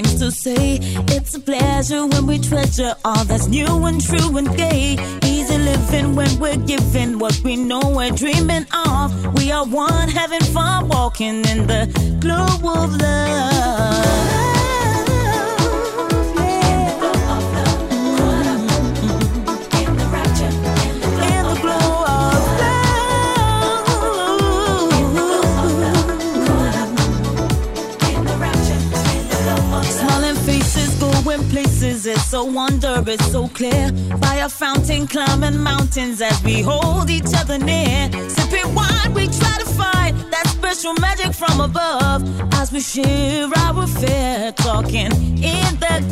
seems to say it's a pleasure when we treasure all that's new and true and gay. Easy living when we're giving what we know we're dreaming of. We are one, having fun, walking in the glow of love. Places, it's so wonder, it's so clear. By a fountain, climbing mountains as we hold each other near. Sipping wine, we try to find that special magic from above as we share our affair, talking in the